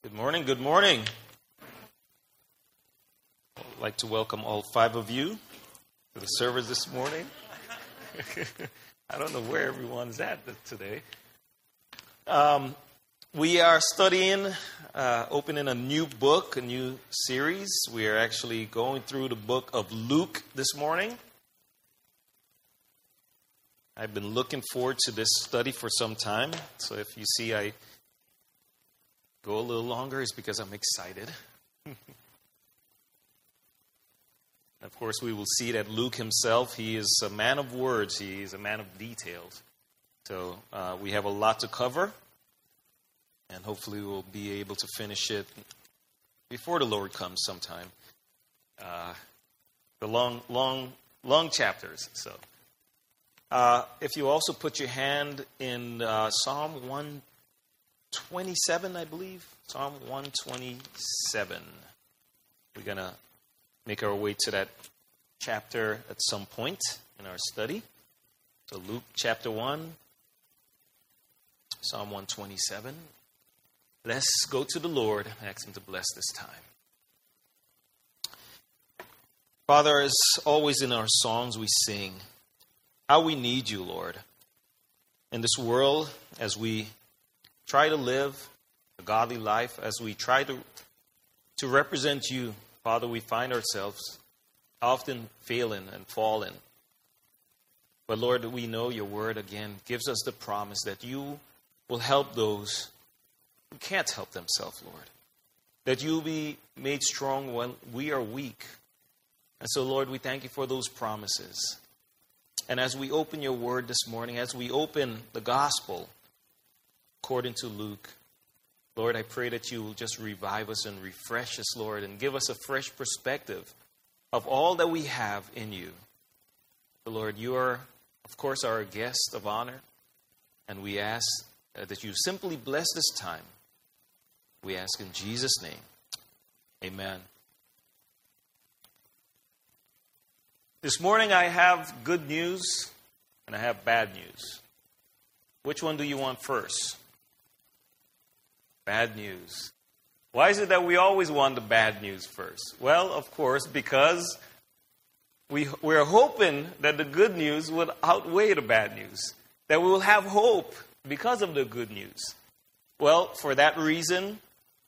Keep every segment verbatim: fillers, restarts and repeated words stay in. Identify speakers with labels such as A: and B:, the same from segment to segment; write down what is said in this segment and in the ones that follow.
A: Good morning, good morning. I'd like to welcome all five of you to the service this morning. I don't know where everyone's at today. Um, we are studying, uh, opening a new book, a new series. We are actually going through the book of Luke this morning. I've been looking forward to this study for some time. So if you see I go a little longer, it's because I'm excited. Of course, we will see that Luke himself, he is a man of words. He is a man of details. So uh, we have a lot to cover. And hopefully we'll be able to finish it before the Lord comes sometime. Uh, the long, long, long chapters. So uh, if you also put your hand in uh, Psalm one twenty-seven, I believe. Psalm one twenty-seven. We're going to make our way to that chapter at some point in our study. So Luke chapter one, Psalm one twenty-seven. Let's go to the Lord and ask Him to bless this time. Father, as always in our songs we sing, how we need you, Lord. In this world, as we try to live a godly life, as we try to, to represent you, Father, we find ourselves often failing and falling. But Lord, we know your word again gives us the promise that you will help those who can't help themselves, Lord. That you will be made strong when we are weak. And so, Lord, we thank you for those promises. And as we open your word this morning, as we open the gospel according to Luke, Lord, I pray that you will just revive us and refresh us, Lord, and give us a fresh perspective of all that we have in you. So, Lord, you are, of course, our guest of honor, and we ask that you simply bless this time. We ask in Jesus' name. Amen. This morning I have good news and I have bad news. Which one do you want first? Bad news. Why is it that we always want the bad news first? Well, of course, because we, we're hoping that the good news would outweigh the bad news. That we will have hope because of the good news. Well, for that reason,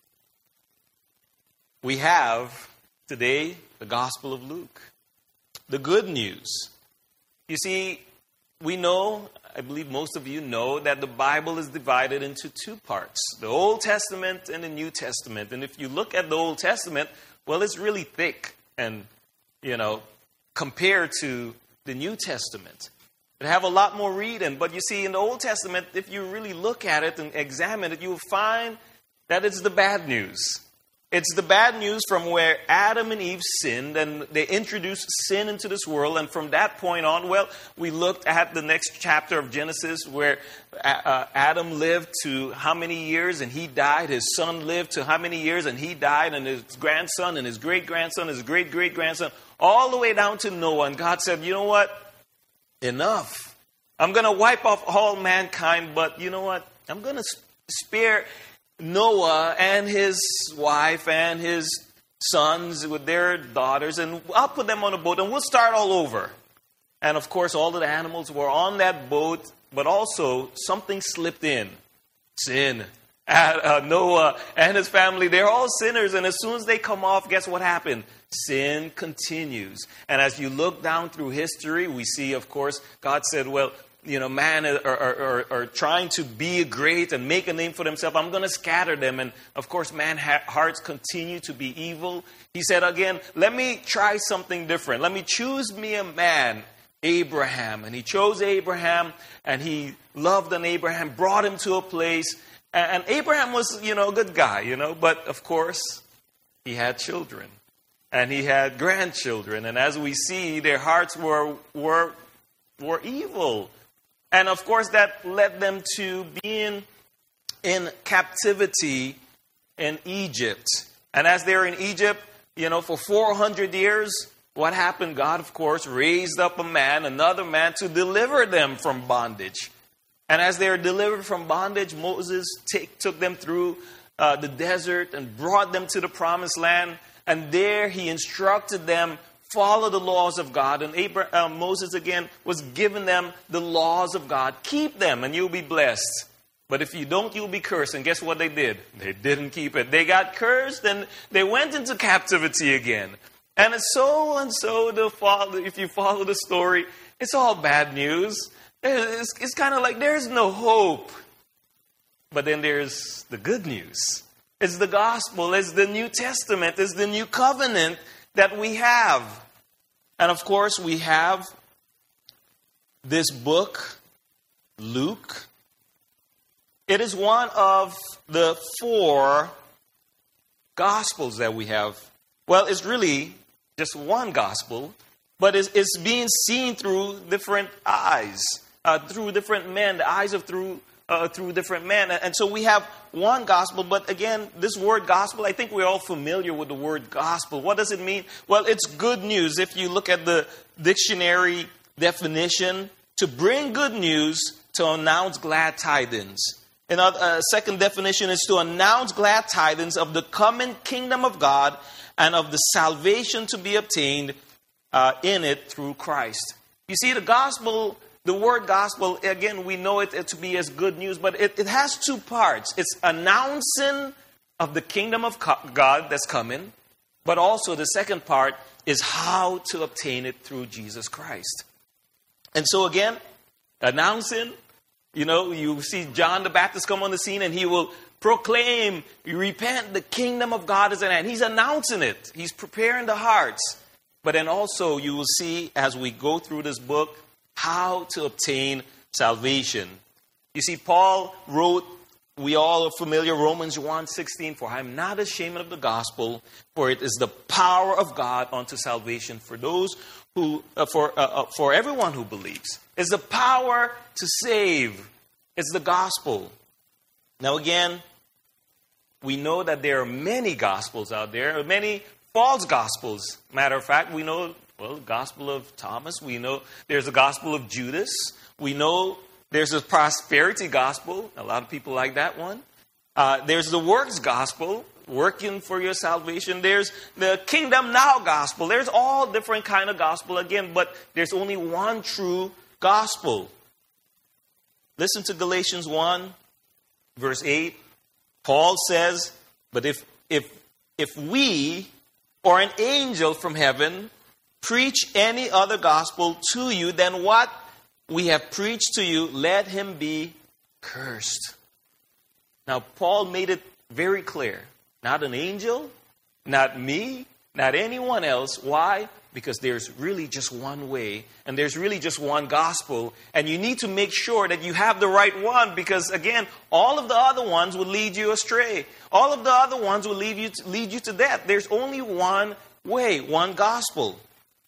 A: we have today the Gospel of Luke. The good news. You see, we know, I believe most of you know, that the Bible is divided into two parts. The Old Testament and the New Testament. And if you look at the Old Testament, well, it's really thick and, you know, compared to the New Testament. It have a lot more reading. But you see, in the Old Testament, if you really look at it and examine it, you will find that it's the bad news. It's the bad news from where Adam and Eve sinned, and they introduced sin into this world. And from that point on, well, we looked at the next chapter of Genesis where uh, Adam lived to how many years and he died. His son lived to how many years and he died. And his grandson and his great-grandson, his great-great-grandson, all the way down to Noah. And God said, you know what? Enough. I'm going to wipe off all mankind, but you know what? I'm going to spare Noah and his wife and his sons with their daughters, and I'll put them on a boat and we'll start all over. And of course, all of the animals were on that boat, but also something slipped in. Sin. Uh, Noah and his family, they're all sinners, and as soon as they come off, guess what happened? Sin continues. And as you look down through history, we see, of course, God said, well, you know, man are, are, are, are trying to be great and make a name for themselves. I'm going to scatter them. And of course, man's hearts continue to be evil. He said again, let me try something different. Let me choose me a man, Abraham. And he chose Abraham, and he loved on Abraham, brought him to a place. And Abraham was, you know, a good guy, you know, but of course, he had children and he had grandchildren. And as we see, their hearts were were were evil. And of course, that led them to being in captivity in Egypt. And as they were in Egypt, you know, for four hundred years, what happened? God, of course, raised up a man, another man, to deliver them from bondage. And as they were delivered from bondage, Moses take, took them through uh, the desert and brought them to the promised land. And there he instructed them, follow the laws of God. And Abraham, uh, Moses again was giving them the laws of God. Keep them and you'll be blessed. But if you don't, you'll be cursed. And guess what they did? They didn't keep it. They got cursed and they went into captivity again. And it's so and so, the follow, if you follow the story, it's all bad news. It's, it's kind of like there's no hope. But then there's the good news. It's the gospel. It's the New Testament. It's the new covenant that we have. And of course, we have this book, Luke. It is one of the four gospels that we have. Well, it's really just one gospel, but it's, it's being seen through different eyes, uh, through different men, the eyes of through uh, through different men. And so we have one gospel, but again, this word gospel, I think we're all familiar with the word gospel. What does it mean? Well, it's good news. If you look at the dictionary definition, to bring good news, to announce glad tidings. Another uh, second definition is to announce glad tidings of the coming kingdom of God and of the salvation to be obtained uh, in it through Christ. You see, the gospel, the word gospel, again, we know it, it to be as good news, but it, it has two parts. It's announcing of the kingdom of God that's coming, but also the second part is how to obtain it through Jesus Christ. And so again, announcing, you know, you see John the Baptist come on the scene and he will proclaim, you repent, the kingdom of God is at hand. He's announcing it. He's preparing the hearts. But then also you will see as we go through this book, how to obtain salvation. You see, Paul wrote, we all are familiar, Romans one sixteen, for I am not ashamed of the gospel, for it is the power of God unto salvation for those who, uh, for, uh, uh, for everyone who believes. It's the power to save. It's the gospel. Now again, we know that there are many gospels out there, many false gospels. Matter of fact, we know, well, the gospel of Thomas. We know there's a gospel of Judas. We know there's a prosperity gospel. A lot of people like that one. Uh, there's the works gospel, working for your salvation. There's the kingdom now gospel. There's all different kind of gospel again, but there's only one true gospel. Listen to Galatians one, verse eight. Paul says, but if if if we or an angel from heaven preach any other gospel to you than what we have preached to you, let him be cursed. Now, Paul made it very clear. Not an angel, not me, not anyone else. Why? Because there's really just one way, and there's really just one gospel, and you need to make sure that you have the right one, because again, all of the other ones will lead you astray. All of the other ones will lead you to, lead you to death. There's only one way, one gospel.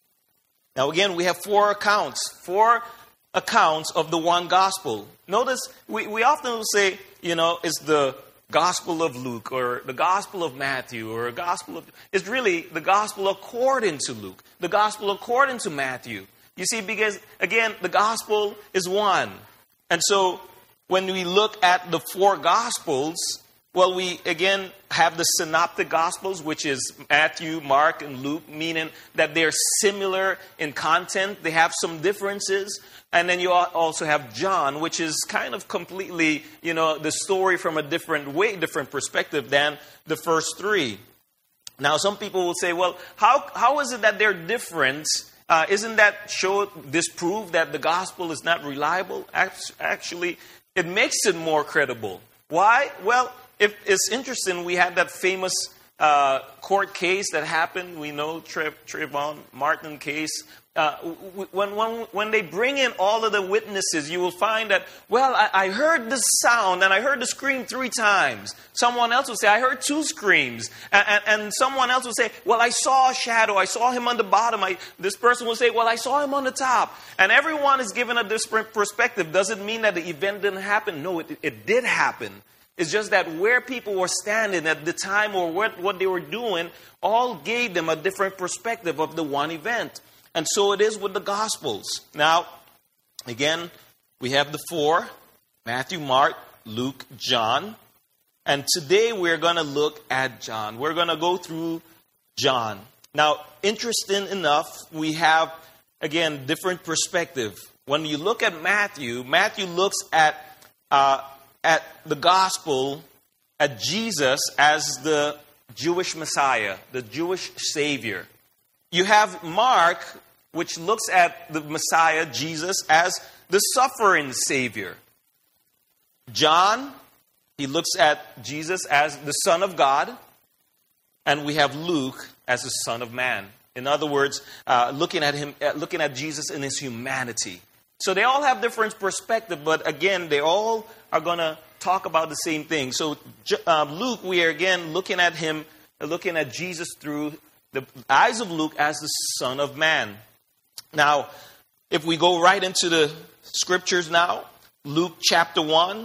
A: Now again, we have four accounts, four accounts of the one gospel. Notice, we, we often will say, you know, it's the Gospel of Luke or the Gospel of Matthew or a Gospel of... It's really the Gospel according to Luke, the Gospel according to Matthew. You see, because, again, the Gospel is one. And so, when we look at the four Gospels, well, we, again, have the Synoptic Gospels, which is Matthew, Mark, and Luke, meaning that they're similar in content. They have some differences. And then you also have John, which is kind of completely, you know, the story from a different way, different perspective than the first three. Now, some people will say, well, how how is it that they're different? Uh, isn't that show, disprove that the gospel is not reliable? Actually, it makes it more credible. Why? Well, if it's interesting, we had that famous uh, court case that happened. We know Tre- Trayvon Martin case. Uh, when, when, when they bring in all of the witnesses, you will find that, well, I, I heard the sound and I heard the scream three times. Someone else will say, I heard two screams. And, and, and someone else will say, well, I saw a shadow. I saw him on the bottom. I, this person will say, well, I saw him on the top. And everyone is given a different perspective. Does it mean that the event didn't happen? No, it, it did happen. It's just that where people were standing at the time or what, what they were doing all gave them a different perspective of the one event. And so it is with the Gospels. Now, again, we have the four, Matthew, Mark, Luke, John. And today we're going to look at John. We're going to go through John. Now, interesting enough, we have, again, different perspective. When you look at Matthew, Matthew looks at uh, at the gospel, at Jesus as the Jewish Messiah, the Jewish Savior. You have Mark, which looks at the Messiah, Jesus, as the suffering Savior. John, he looks at Jesus as the Son of God. And we have Luke as the Son of Man. In other words, uh, looking at him, uh, looking at Jesus in his humanity. So they all have different perspective, but again, they all are going to talk about the same thing. So uh, Luke, we are again looking at him, looking at Jesus through the eyes of Luke as the Son of Man. Now, if we go right into the scriptures now, Luke chapter one,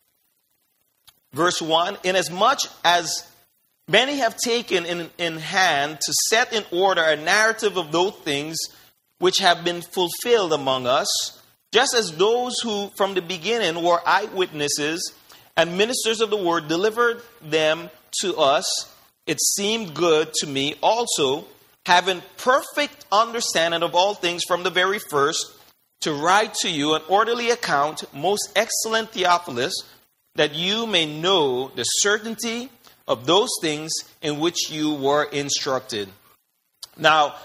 A: verse one, inasmuch as many have taken in, in hand to set in order a narrative of those things which have been fulfilled among us, just as those who from the beginning were eyewitnesses and ministers of the word delivered them to us, it seemed good to me also, having perfect understanding of all things from the very first, to write to you an orderly account, most excellent Theophilus, that you may know the certainty of those things in which you were instructed. Now,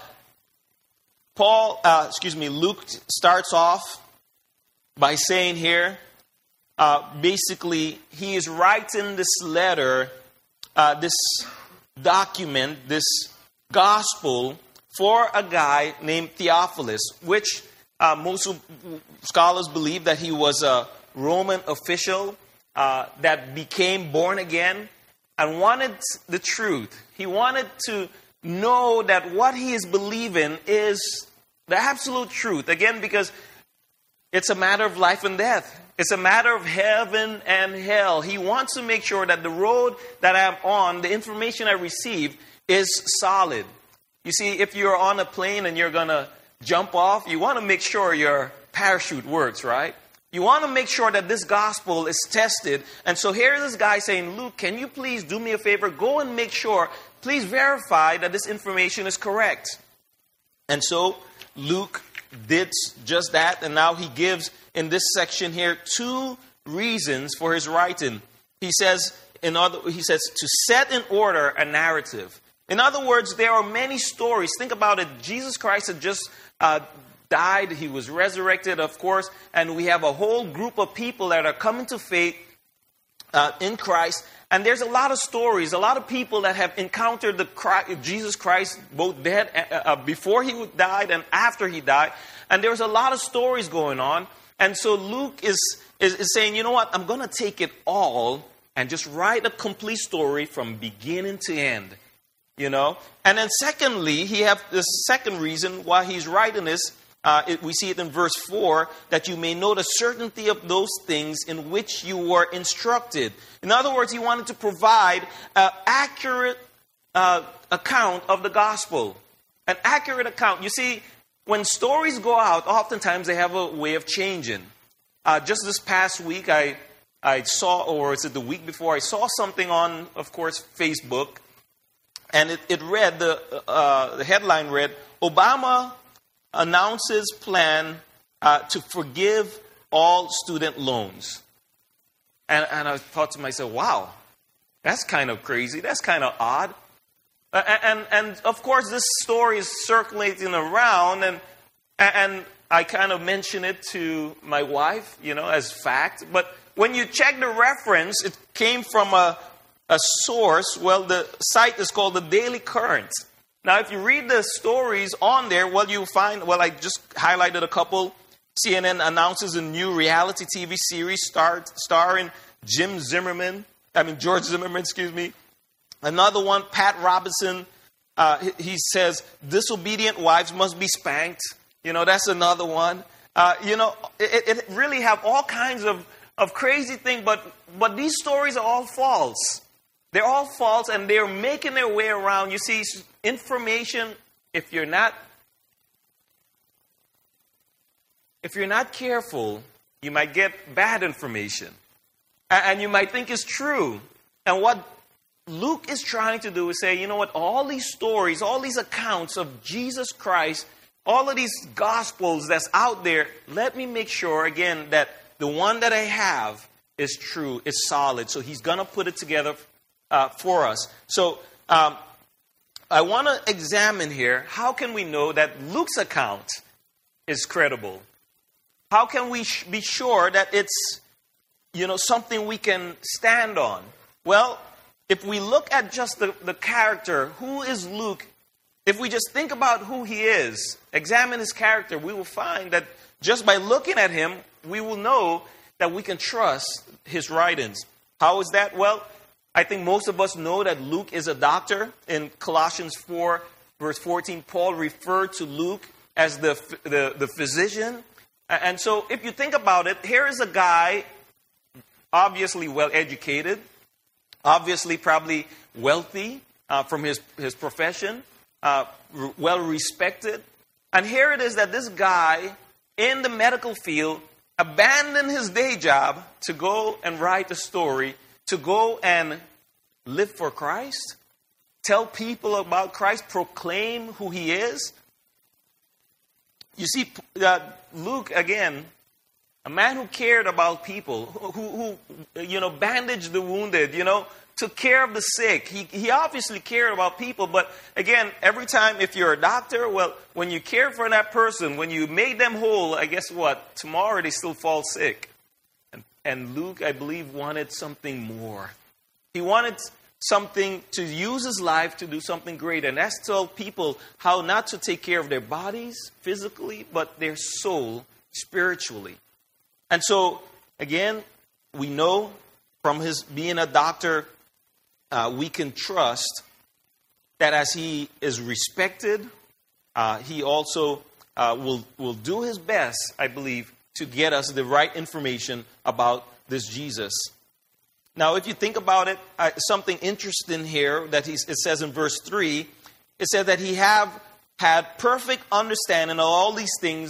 A: Paul, uh, excuse me, Luke starts off by saying here, uh, basically, he is writing this letter, uh, this document, this gospel for a guy named Theophilus, which uh, most scholars believe that he was a Roman official uh, that became born again and wanted the truth. He wanted to know that what he is believing is the absolute truth. Again, because it's a matter of life and death. It's a matter of heaven and hell. He wants to make sure that the road that I'm on, the information I receive, is solid. You see, if you're on a plane and you're going to jump off, you want to make sure your parachute works, right? You want to make sure that this gospel is tested. And so here is this guy saying, Luke, can you please do me a favor? Go and make sure, please verify that this information is correct. And so Luke did just that. And now he gives in this section here two reasons for his writing. He says, in other, he says to set in order a narrative. In other words, there are many stories. Think about it. Jesus Christ had just uh, died. He was resurrected, of course. And we have a whole group of people that are coming to faith uh, in Christ. And there's a lot of stories, a lot of people that have encountered the Christ, Jesus Christ, both dead uh, uh, before he died and after he died. And there's a lot of stories going on. And so Luke is, is, is saying, you know what, I'm going to take it all and just write a complete story from beginning to end. You know? And then secondly, he have the second reason why he's writing this. Uh, it, we see it in verse four, that you may know the certainty of those things in which you were instructed. In other words, he wanted to provide an accurate uh, account of the gospel. An accurate account. You see, when stories go out, oftentimes they have a way of changing. Uh, just this past week, I I saw, or is it the week before, I saw something on, of course, Facebook. And it, it read, the, uh, the headline read, Obama announces plan uh, to forgive all student loans. And, and I thought to myself, wow, that's kind of crazy. That's kind of odd. Uh, and, and of course, this story is circulating around. And, and I kind of mentioned it to my wife, you know, as fact. But when you check the reference, it came from a, a source. Well, the site is called the Daily Current. Now, if you read the stories on there, well, you'll find, well, I just highlighted a couple. C N N announces a new reality T V series star, starring Jim Zimmerman. I mean, George Zimmerman, excuse me. Another one, Pat Robertson, uh, he, he says, disobedient wives must be spanked. You know, that's another one. Uh, you know, it, it really have all kinds of, of crazy things, but, but these stories are all false. They're all false, and they're making their way around. You see, information, if you're not, if you're not careful, you might get bad information. And you might think it's true. And what Luke is trying to do is say, you know what, all these stories, all these accounts of Jesus Christ, all of these gospels that's out there, let me make sure, again, that the one that I have is true, is solid. So he's going to put it together uh, for us. So um, I want to examine here, how can we know that Luke's account is credible? How can we sh- be sure that it's, you know, something we can stand on? Well, if we look at just the, the character, who is Luke? If we just think about who he is, examine his character, we will find that just by looking at him, we will know that we can trust his writings. How is that? Well, I think most of us know that Luke is a doctor. In Colossians four, verse fourteen, Paul referred to Luke as the, the, the physician. And so if you think about it, here is a guy obviously well-educated, obviously probably wealthy uh, from his, his profession, uh, r- well-respected. And here it is that this guy in the medical field abandoned his day job to go and write a story, to go and live for Christ, tell people about Christ, proclaim who he is. You see, uh, Luke, again, a man who cared about people, who, who, who, you know, bandaged the wounded, you know, took care of the sick. He, he obviously cared about people, but again, every time if you're a doctor, well, when you care for that person, when you made them whole, I guess what? Tomorrow they still fall sick. And, and Luke, I believe, wanted something more. He wanted something to use his life to do something great. And that's to tell people how not to take care of their bodies physically, but their soul spiritually. And so, again, we know from his being a doctor, uh, we can trust that as he is respected, uh, he also uh, will, will do his best, I believe, to get us the right information about this Jesus. Now, if you think about it, uh, something interesting here that he's, it says in verse three, it said that he have had perfect understanding of all these things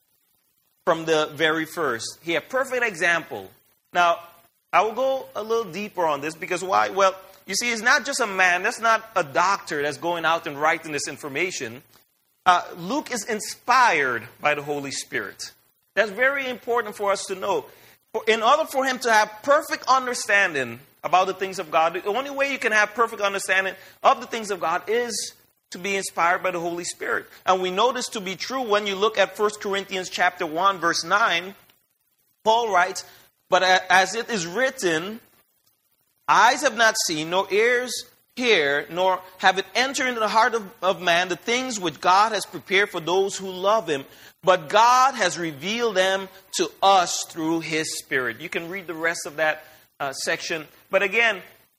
A: from the very first. He had perfect example. Now, I will go a little deeper on this because why? Well, you see, it's not just a man. That's not a doctor that's going out and writing this information. Uh, Luke is inspired by the Holy Spirit. That's very important for us to know. In order for him to have perfect understanding about the things of God, the only way you can have perfect understanding of the things of God is to be inspired by the Holy Spirit. And we know this to be true when you look at First Corinthians chapter one, verse nine. Paul writes, "But as it is written, eyes have not seen, nor ears hear, nor have it entered into the heart of, of man the things which God has prepared for those who love him. But God has revealed them to us through his Spirit." You can read the rest of that uh, section. But again,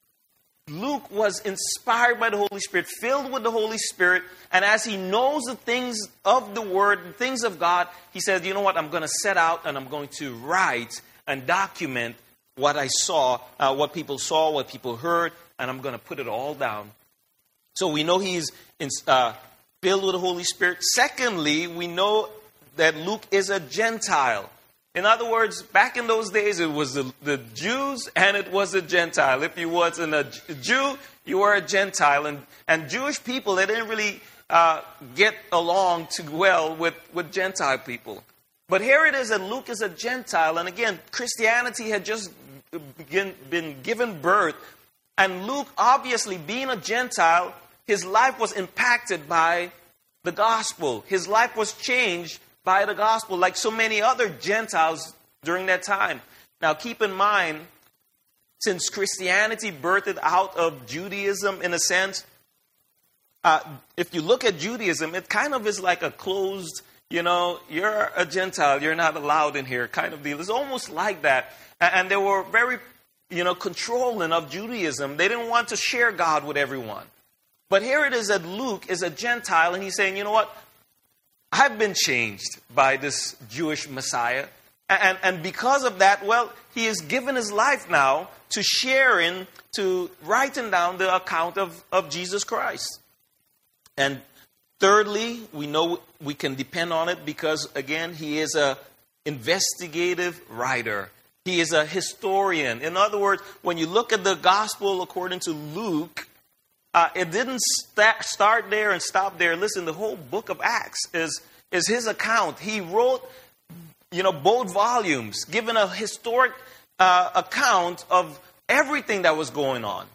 A: Luke was inspired by the Holy Spirit, filled with the Holy Spirit. And as he knows the things of the Word, the things of God, he says, you know what, I'm going to set out and I'm going to write and document what I saw, uh, what people saw, what people heard, and I'm going to put it all down. So we know he's in, uh, filled with the Holy Spirit. Secondly, we know that Luke is a Gentile. In other words, back in those days, it was the, the Jews and it was a Gentile. If you wasn't a Jew, you were a Gentile. And, and Jewish people, they didn't really uh, get along too well with, with Gentile people. But here it is that Luke is a Gentile. And again, Christianity had just begin, been given birth. And Luke, obviously, being a Gentile, his life was impacted by the gospel. His life was changed by the gospel, like so many other Gentiles during that time. Now, keep in mind, since Christianity birthed out of Judaism, in a sense, uh, if you look at Judaism, it kind of is like a closed, you know, you're a Gentile, you're not allowed in here kind of deal. It's almost like that. And they were very, you know, controlling of Judaism. They didn't want to share God with everyone. But here it is that Luke is a Gentile, and he's saying, you know what? I've been changed by this Jewish Messiah. And, and because of that, well, he has given his life now to sharing, to writing down the account of, of Jesus Christ. And thirdly, we know we can depend on it because, again, he is an investigative writer. He is a historian. In other words, when you look at the gospel according to Luke, uh, it didn't st- start there and stop there. Listen, the whole book of Acts is, is his account. He wrote, you know, both volumes, giving a historic uh, account of everything that was going on.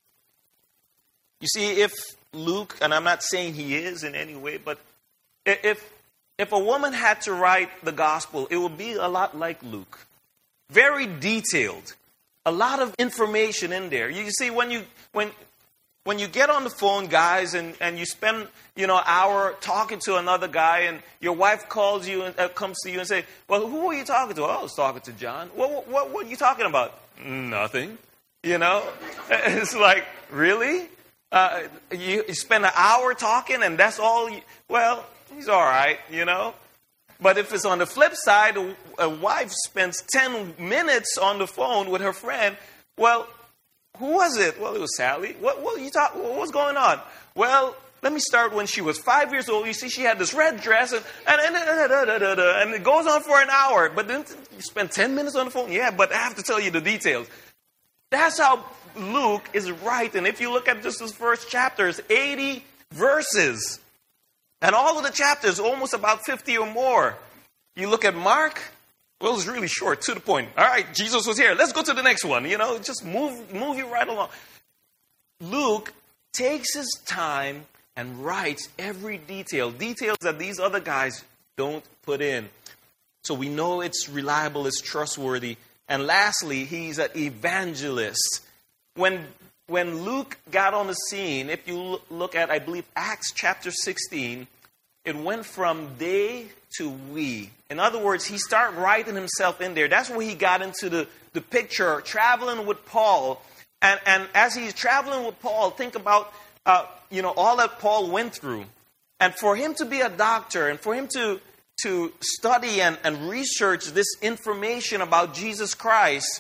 A: You see, if Luke, and I'm not saying he is in any way, but if if a woman had to write the gospel, it would be a lot like Luke. Very detailed. A lot of information in there. You see, when you when when you get on the phone, guys, and, and you spend, you know, an hour talking to another guy, and your wife calls you and uh, comes to you and say, well, who are you talking to? Oh, I was talking to John. What, what, what are you talking about? Nothing. You know? It's like, really? Uh, you, you spend an hour talking and that's all? You, well, he's all right, you know? But if it's on the flip side, a, a wife spends ten minutes on the phone with her friend, well, who was it? Well, it was Sally. What, what, you talk, what was going on? Well, let me start when she was five years old. You see, she had this red dress, and and, and, and, and it goes on for an hour. But then you spend ten minutes on the phone? Yeah, but I have to tell you the details. That's how Luke is writing. If you look at just his first chapters, eighty verses. And all of the chapters, almost about fifty or more. You look at Mark, well, it's really short, to the point. All right, Jesus was here. Let's go to the next one. You know, just move, move you right along. Luke takes his time and writes every detail. Details that these other guys don't put in. So we know it's reliable, it's trustworthy. And lastly, he's an evangelist. When when Luke got on the scene, if you look at, I believe, Acts chapter sixteen, it went from they to we. In other words, he started writing himself in there. That's where he got into the, the picture, traveling with Paul. And, and as he's traveling with Paul, think about, uh, you know, all that Paul went through. And for him to be a doctor and for him to, to study and, and research this information about Jesus Christ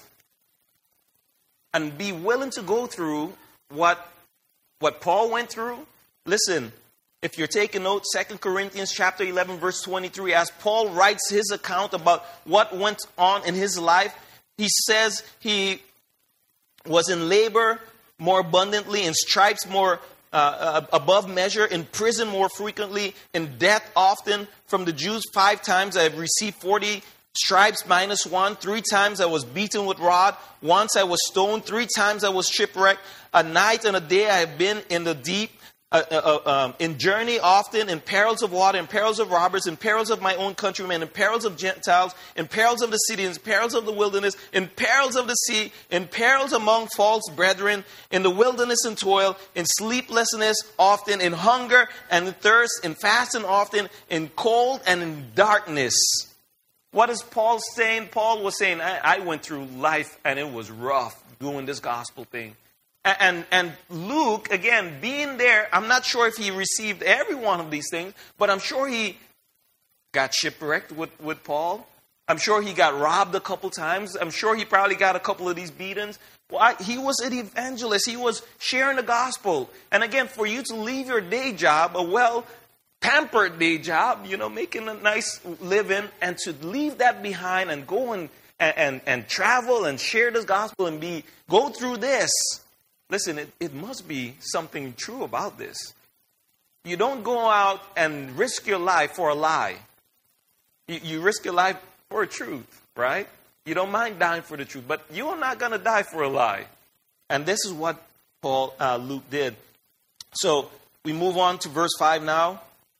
A: and be willing to go through what, what Paul went through, listen, if you're taking notes, Second Corinthians chapter eleven, verse twenty-three, as Paul writes his account about what went on in his life, he says he was in labor more abundantly, in stripes more uh, above measure, in prison more frequently, in death often. From the Jews, five times I have received forty stripes minus one. Three times I was beaten with rod. Once I was stoned. Three times I was shipwrecked. A night and a day I have been in the deep. Uh, uh, um, in journey often, in perils of water, in perils of robbers, in perils of my own countrymen, in perils of Gentiles, in perils of the city, in perils of the wilderness, in perils of the sea, in perils among false brethren, in the wilderness and toil, in sleeplessness often, in hunger and in thirst, in fasting often, in cold and in darkness. What is Paul saying? Paul was saying, I, I went through life and it was rough doing this gospel thing. And, and Luke, again, being there, I'm not sure if he received every one of these things, but I'm sure he got shipwrecked with, with Paul. I'm sure he got robbed a couple times. I'm sure he probably got a couple of these beatings. Well, I, he was an evangelist. He was sharing the gospel. And again, for you to leave your day job, a well-pampered day job, you know, making a nice living, and to leave that behind and go and, and, and, and travel and share this gospel and be go through this. Listen, it, it must be something true about this. You don't go out and risk your life for a lie. You, you risk your life for a truth, right? You don't mind dying for the truth, but you're not going to die for a lie. And this is what Paul, uh, Luke did. So we move on to verse five now.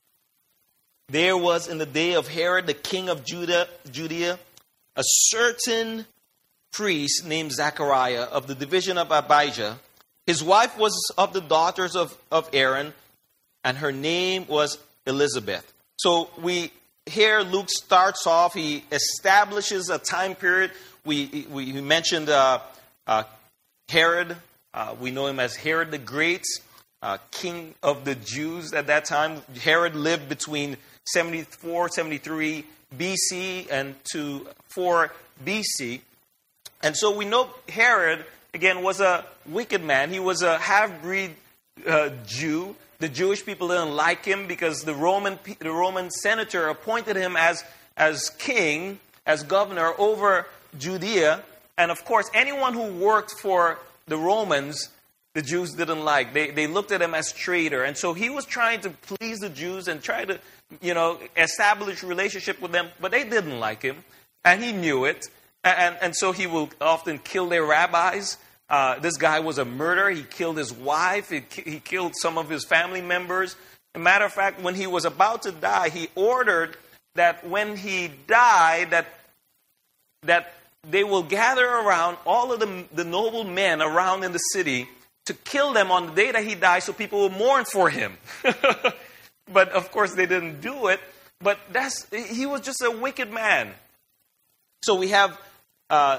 A: There was in the day of Herod, the king of Judah, Judea, a certain priest named Zechariah of the division of Abijah. His wife was of the daughters of, of Aaron, and her name was Elizabeth. So we here Luke starts off, he establishes a time period. We, we mentioned uh, uh, Herod. Uh, we know him as Herod the Great, uh, king of the Jews at that time. Herod lived between seventy-four, seventy-three B C and to four B C. And so we know Herod, again, was a wicked man. He was a half-breed uh, Jew. The Jewish people didn't like him because the Roman the Roman senator appointed him as, as king, as governor over, Judea. And of course, anyone who worked for the Romans, the Jews didn't like. They they looked at him as traitor. And so he was trying to please the Jews and try to, you know, establish a relationship with them. But they didn't like him. And he knew it. And, and so he will often kill their rabbis. Uh, this guy was a murderer. He killed his wife. He, he killed some of his family members. As a matter of fact, when he was about to die, he ordered that when he died, that that they will gather around all of the, the noble men around in the city to kill them on the day that he died so people will mourn for him. But of course they didn't do it. But that's he was just a wicked man. So we have, uh,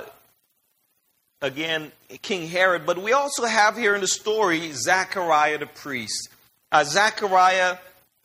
A: again, King Herod. But we also have here in the story Zechariah the priest. Uh, Zechariah,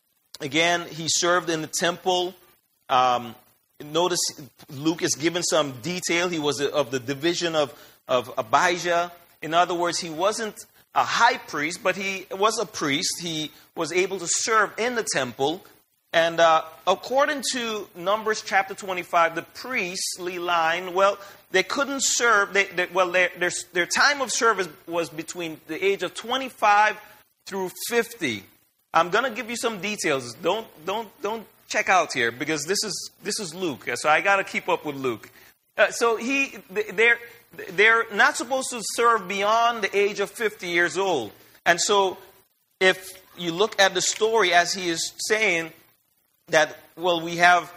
A: again, he served in the temple. Um, notice Luke is given some detail. He was of the division of, of Abijah. In other words, he wasn't a high priest, but he was a priest. He was able to serve in the temple. And uh, according to Numbers chapter twenty-five, the priestly line, well, they couldn't serve. They, they, well, their, their, their time of service was between the age of twenty-five through fifty. I'm going to give you some details. Don't don't don't check out here because this is this is Luke. So I got to keep up with Luke. Uh, so he they're they're not supposed to serve beyond the age of fifty years old. And so if you look at the story as he is saying that, well, we have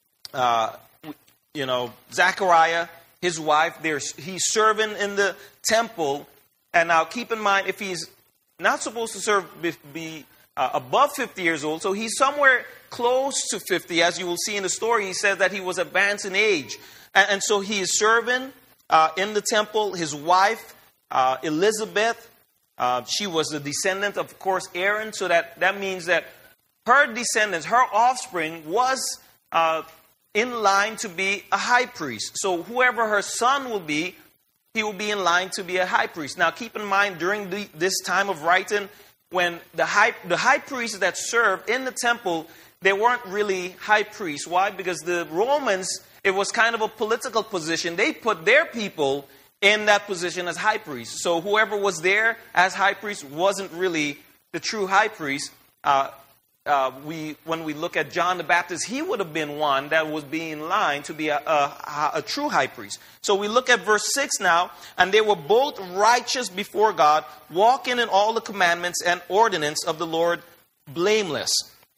A: uh, you know Zechariah, his wife. There's he's serving in the temple. And now keep in mind, if he's not supposed to serve be, be uh, above fifty years old, so he's somewhere close to fifty, as you will see in the story. He says that he was advanced in age. And, and so he is serving uh, in the temple. His wife, uh, Elizabeth, uh, she was a descendant of, of course, Aaron. So that, that means that her descendants, her offspring, was uh, in line to be a high priest. So whoever her son will be, he will be in line to be a high priest. Now, keep in mind, during the, this time of writing, when the high, the high priests that served in the temple, they weren't really high priests. Why? Because the Romans, it was kind of a political position. They put their people in that position as high priests. So whoever was there as high priest wasn't really the true high priest. Uh, Uh, we, when we look at John the Baptist, he would have been one that was being in line to be a, a, a true high priest. So we look at verse six now. And they were both righteous before God, walking in all the commandments and ordinance of the Lord blameless.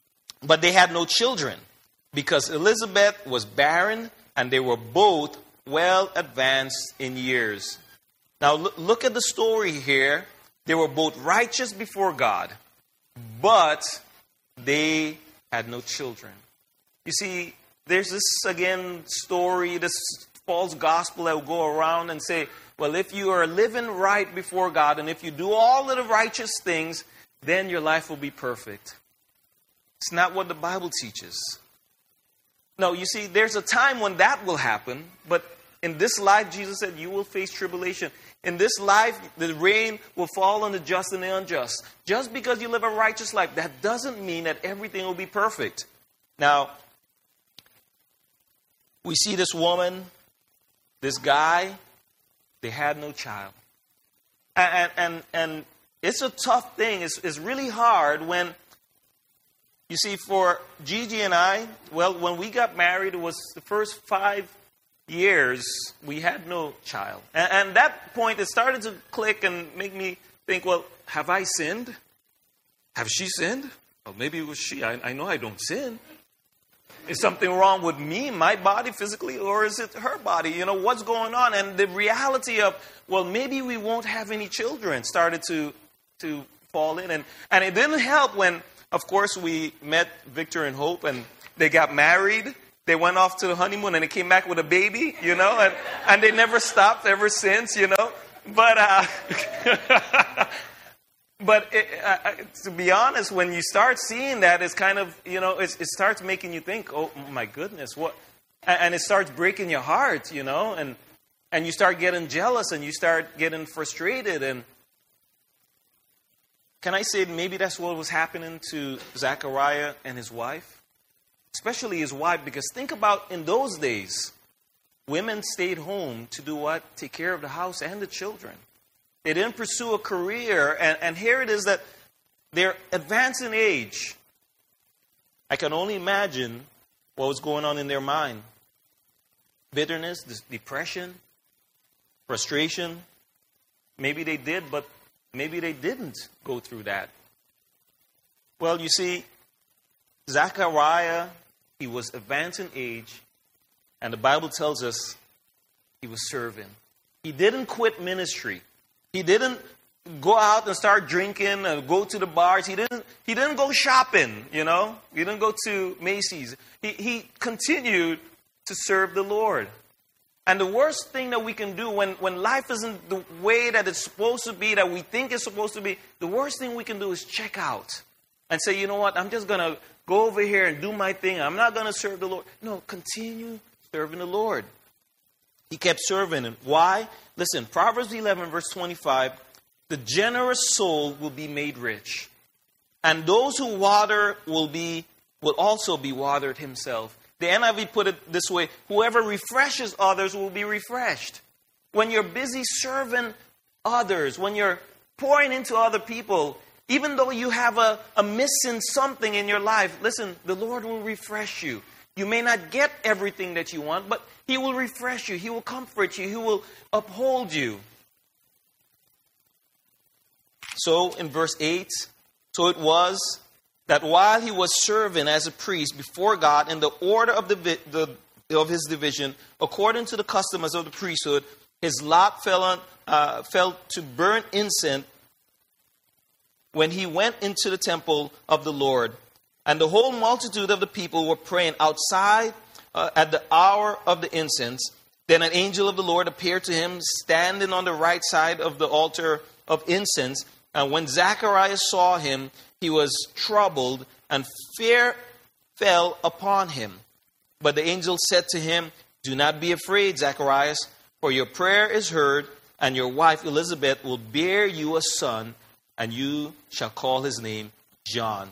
A: But they had no children, because Elizabeth was barren, and they were both well advanced in years. Now look, look at the story here. They were both righteous before God, but they had no children. You see, there's this, again, story, this false gospel that will go around and say, well, if you are living right before God, and if you do all of the righteous things, then your life will be perfect. It's not what the Bible teaches. No, you see, there's a time when that will happen, but in this life, Jesus said, you will face tribulation. In this life, the rain will fall on the just and the unjust. Just because you live a righteous life, that doesn't mean that everything will be perfect. Now, we see this woman, this guy, they had no child. And, and, and it's a tough thing. It's, it's really hard when, you see, for Gigi and I, well, when we got married, it was the first five years, we had no child. And, and that point, it started to click and make me think, well, have I sinned? Have she sinned? Well, maybe it was she. I, I know I don't sin. Is something wrong with me, my body physically, or is it her body? You know, what's going on? And the reality of, well, maybe we won't have any children started to to fall in. And, and it didn't help when, of course, we met Victor and Hope, and they got married. They went off to the honeymoon, and they came back with a baby, you know, and, and they never stopped ever since, you know. But uh, but it, uh, to be honest, when you start seeing that, it's kind of, you know, it's, it starts making you think, oh, my goodness, what? And, and it starts breaking your heart, you know, and and you start getting jealous, and you start getting frustrated. And can I say maybe that's what was happening to Zechariah and his wife? Especially his wife, because think about in those days, women stayed home to do what? Take care of the house and the children. They didn't pursue a career. And, and here it is that they're advanced in age. I can only imagine what was going on in their mind. Bitterness, depression, frustration. Maybe they did, but maybe they didn't go through that. Well, you see, Zechariah, he was advanced in age, and the Bible tells us he was serving. He didn't quit ministry. He didn't go out and start drinking and go to the bars. He didn't he didn't go shopping, you know. He didn't go to Macy's. He, he continued to serve the Lord. And the worst thing that we can do when, when life isn't the way that it's supposed to be, that we think it's supposed to be, the worst thing we can do is check out and say, you know what, I'm just going to go over here and do my thing. I'm not going to serve the Lord. No, continue serving the Lord. He kept serving. And why? Listen, Proverbs eleven, verse twenty-five, the generous soul will be made rich, and those who water will be will also be watered himself. The N I V put it this way: whoever refreshes others will be refreshed. When you're busy serving others, when you're pouring into other people, even though you have a, a missing something in your life, listen, the Lord will refresh you. You may not get everything that you want, but He will refresh you. He will comfort you. He will uphold you. So in verse eight, so it was that while he was serving as a priest before God in the order of the, the of his division, according to the customs of the priesthood, his lot fell on uh, fell to burn incense when he went into the temple of the Lord. And the whole multitude of the people were praying outside uh, at the hour of the incense. Then an angel of the Lord appeared to him, standing on the right side of the altar of incense. And when Zacharias saw him, he was troubled, and fear fell upon him. But the angel said to him, "Do not be afraid, Zacharias, for your prayer is heard, and your wife Elizabeth will bear you a son, and you shall call his name John."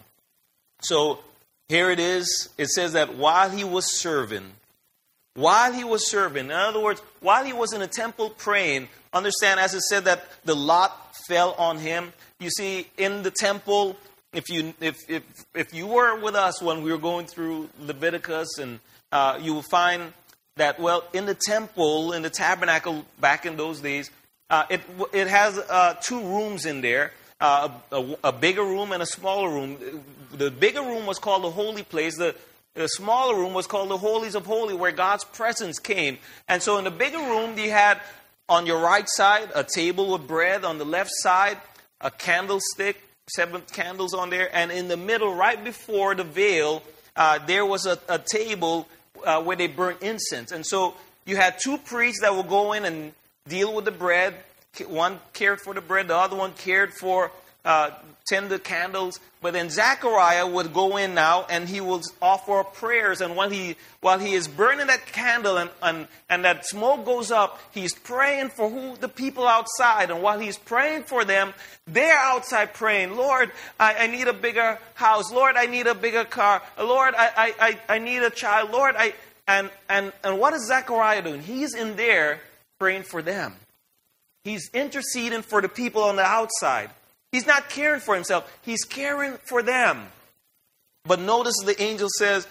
A: So here it is. It says that while he was serving, while he was serving, in other words, while he was in the temple praying, understand, as it said that the lot fell on him. You see, in the temple, if you if if if you were with us when we were going through Leviticus, and uh, you will find that, well, in the temple, in the tabernacle back in those days, uh, it it has uh, two rooms in there. Uh, a, a bigger room and a smaller room. The bigger room was called the holy place. The, the smaller room was called the holies of holies, where God's presence came. And so in the bigger room, you had on your right side a table with bread. On the left side, a candlestick, seven candles on there. And in the middle, right before the veil, uh, there was a, a table uh, where they burnt incense. And so you had two priests that would go in and deal with the bread. One cared for the bread, the other one cared for uh, tend the candles. But then Zechariah would go in now, and he will offer prayers. And while he while he is burning that candle and, and, and that smoke goes up, he's praying for who the people outside. And while he's praying for them, they're outside praying, "Lord, I, I need a bigger house. Lord, I need a bigger car. Lord, I I, I need a child. Lord, I..." And, and, and what is Zechariah doing? He's in there praying for them. He's interceding for the people on the outside. He's not caring for himself. He's caring for them. But notice the angel says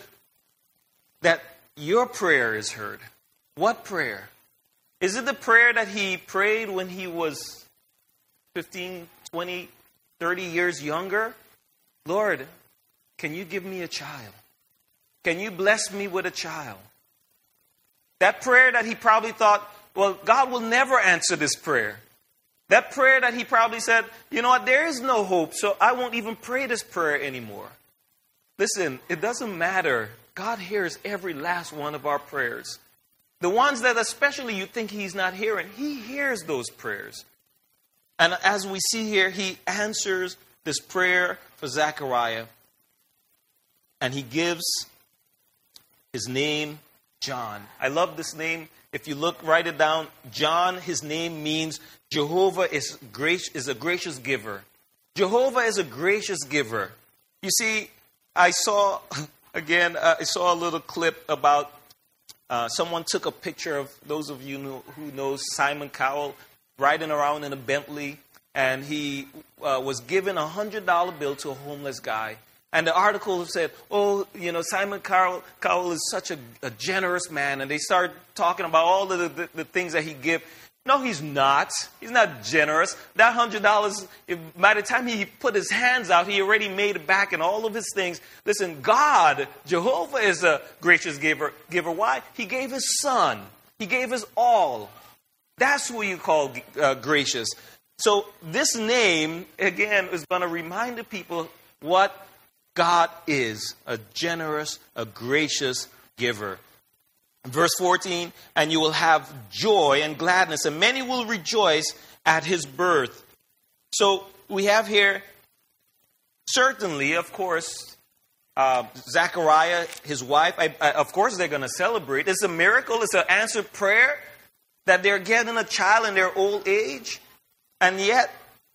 A: that your prayer is heard. What prayer? Is it the prayer that he prayed when he was fifteen, twenty, thirty years younger? "Lord, can you give me a child? Can you bless me with a child?" That prayer that he probably thought, well, God will never answer this prayer. That prayer that he probably said, you know what, there is no hope, so I won't even pray this prayer anymore. Listen, it doesn't matter. God hears every last one of our prayers. The ones that especially you think He's not hearing, He hears those prayers. And as we see here, He answers this prayer for Zechariah. And He gives his name, John. I love this name. If you look, write it down. John, his name means Jehovah is gracious, is a gracious giver. Jehovah is a gracious giver. You see, I saw, again, uh, I saw a little clip about uh, someone took a picture of those of you know, who know Simon Cowell riding around in a Bentley, and he uh, was given a one hundred dollar bill to a homeless guy. And the article said, oh, you know, Simon Cowell, Cowell is such a, a generous man. And they started talking about all of the, the, the things that he gives. No, he's not. He's not generous. That one hundred dollars, if, by the time he put his hands out, he already made it back and all of his things. Listen, God, Jehovah is a gracious giver. giver. Why? He gave his son. He gave his all. That's who you call uh, gracious. So this name, again, is going to remind the people what God is, a generous, a gracious giver. Verse fourteen, and you will have joy and gladness, and many will rejoice at his birth. So we have here, certainly, of course, uh, Zechariah, his wife, I, I, of course they're going to celebrate. It's a miracle, it's an answered prayer that they're getting a child in their old age. And yet,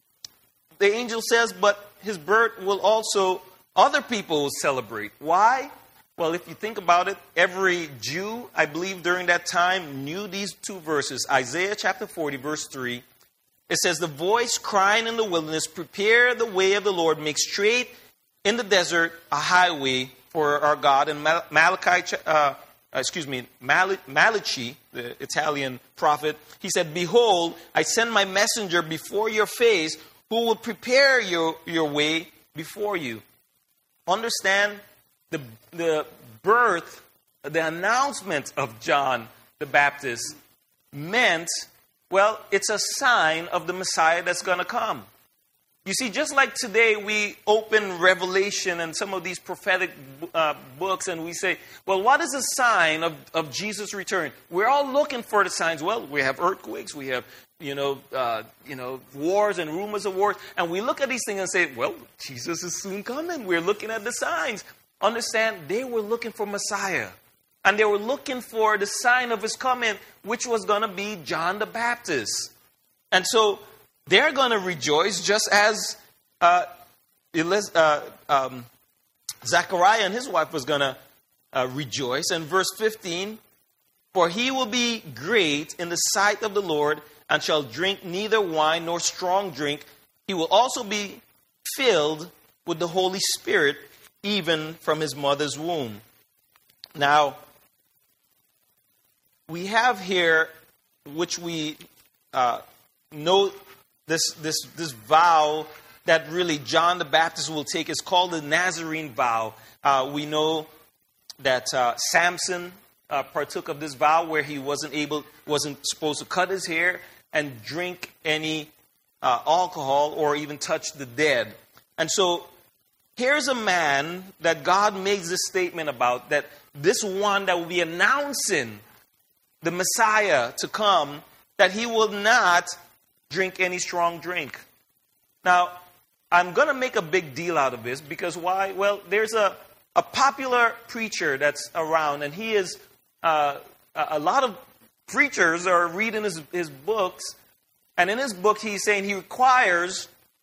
A: the angel says, but his birth will also, other people will celebrate. Why? Well, if you think about it, every Jew, I believe, during that time knew these two verses. Isaiah chapter forty, verse three. It says, the voice crying in the wilderness, prepare the way of the Lord, make straight in the desert a highway for our God. And Mal- Malachi, uh, excuse me, Mal- Malachi, the Italian prophet, he said, behold, I send my messenger before your face, who will prepare your, your way before you. Understand, the, the birth, the announcement of John the Baptist meant, well, it's a sign of the Messiah that's going to come. You see, just like today we open Revelation and some of these prophetic uh, books and we say, well, what is a sign of, of Jesus' return? We're all looking for the signs. Well, we have earthquakes, we have, you know, uh, you know, wars and rumors of wars. And we look at these things and say, well, Jesus is soon coming. We're looking at the signs. Understand, they were looking for Messiah. And they were looking for the sign of his coming, which was going to be John the Baptist. And so they're going to rejoice just as uh, Eliz- uh, um, Zechariah and his wife was going to uh, rejoice. And verse fifteen, for he will be great in the sight of the Lord and shall drink neither wine nor strong drink. He will also be filled with the Holy Spirit, even from his mother's womb. Now, we have here, which we uh, know, this, this, this vow that really John the Baptist will take is called the Nazarene vow. Uh, we know that uh, Samson uh, partook of this vow where he wasn't able, wasn't supposed to cut his hair and drink any uh, alcohol or even touch the dead. And so here's a man that God makes this statement about, that this one that will be announcing the Messiah to come, that he will not drink any strong drink. Now, I'm going to make a big deal out of this because why? Well, there's a, a popular preacher that's around, and he is, uh, a lot of preachers are reading his, his books, and in his book he's saying he requires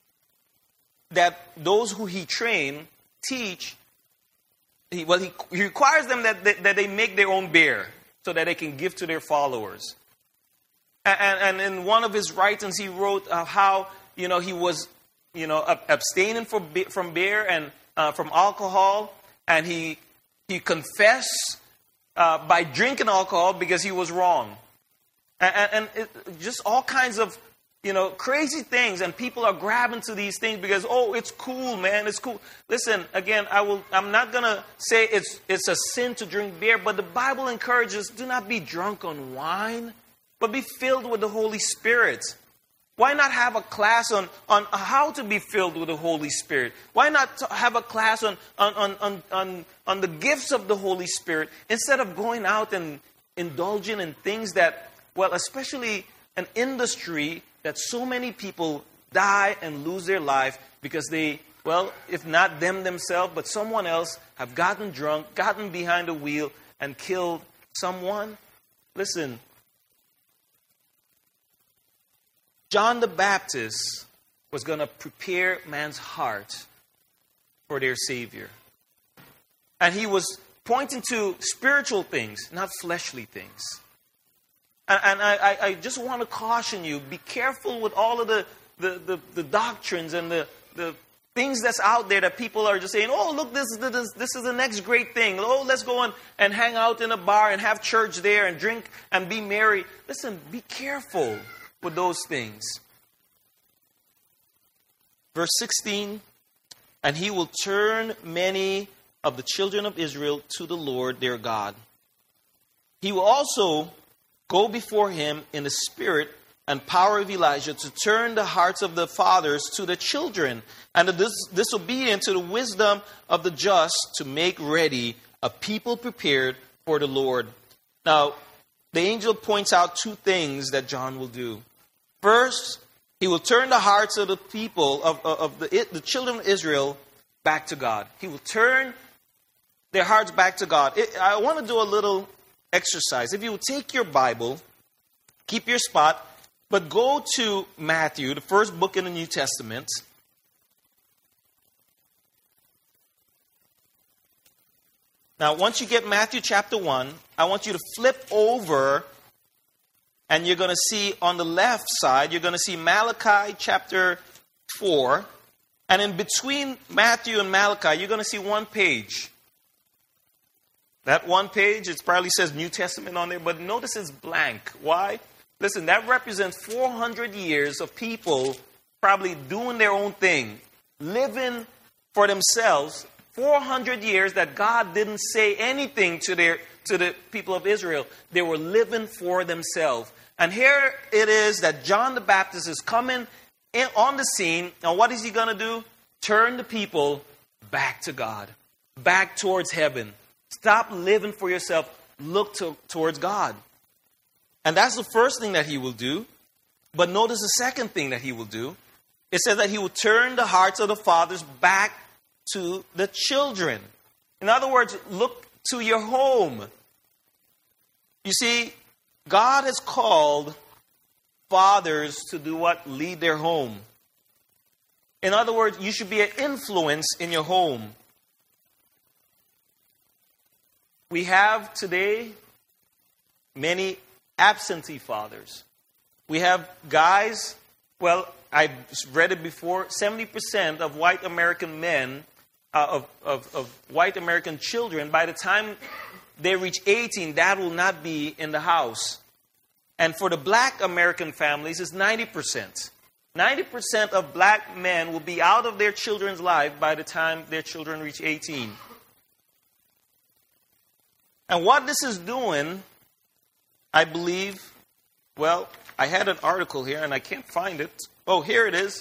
A: that those who he train teach, he, well, he, he requires them that they, that they make their own beer so that they can give to their followers. And, and in one of his writings, he wrote uh, how, you know, he was, you know, abstaining from, from beer and uh, from alcohol. And he, he confessed uh, by drinking alcohol because he was wrong. And, and it, just all kinds of, you know, crazy things, and people are grabbing to these things because, oh, it's cool, man, it's cool. Listen, again, I will, I'm not going to say it's it's a sin to drink beer, but the Bible encourages, do not be drunk on wine, but be filled with the Holy Spirit. Why not have a class on, on how to be filled with the Holy Spirit? Why not have a class on, on, on, on, on, on the gifts of the Holy Spirit instead of going out and indulging in things that, well, especially an industry that so many people die and lose their life because they, well, if not them themselves, but someone else have gotten drunk, gotten behind the wheel, and killed someone? Listen, John the Baptist was going to prepare man's heart for their Savior. And he was pointing to spiritual things, not fleshly things. And, and I, I just want to caution you, be careful with all of the, the, the, the doctrines and the, the things that's out there that people are just saying, oh, look, this is, this, this is the next great thing. Oh, let's go and, and hang out in a bar and have church there and drink and be merry. Listen, be careful with those things. Verse sixteen, and he will turn many of the children of Israel to the Lord their God. He will also go before him in the spirit and power of Elijah to turn the hearts of the fathers to the children and the dis- disobedient to the wisdom of the just, to make ready a people prepared for the Lord. Now, the angel points out two things that John will do. First, he will turn the hearts of the people, of, of, of the, the children of Israel, back to God. He will turn their hearts back to God. It, I want to do a little exercise. If you will take your Bible, keep your spot, but go to Matthew, the first book in the New Testament. Now, once you get Matthew chapter one, I want you to flip over, and you're going to see on the left side, you're going to see Malachi chapter four. And in between Matthew and Malachi, you're going to see one page. That one page, it probably says New Testament on there, but notice it's blank. Why? Listen, that represents four hundred years of people probably doing their own thing, living for themselves. four hundred years that God didn't say anything to their to the people of Israel. They were living for themselves. And here it is that John the Baptist is coming in on the scene. And what is he going to do? Turn the people back to God, back towards heaven. Stop living for yourself. Look to, towards God. And that's the first thing that he will do. But notice the second thing that he will do. It says that he will turn the hearts of the fathers back to the children. In other words, look to your home. You see, God has called fathers to do what? Lead their home. In other words, you should be an influence in your home. We have today many absentee fathers. We have guys, well, I've read it before, seventy percent of white American men, uh, of, of, of white American children, by the time they reach eighteen, dad will not be in the house. And for the black American families, it's ninety percent. ninety percent of black men will be out of their children's life by the time their children reach eighteen. And what this is doing, I believe, well, I had an article here and I can't find it. Oh, here it is.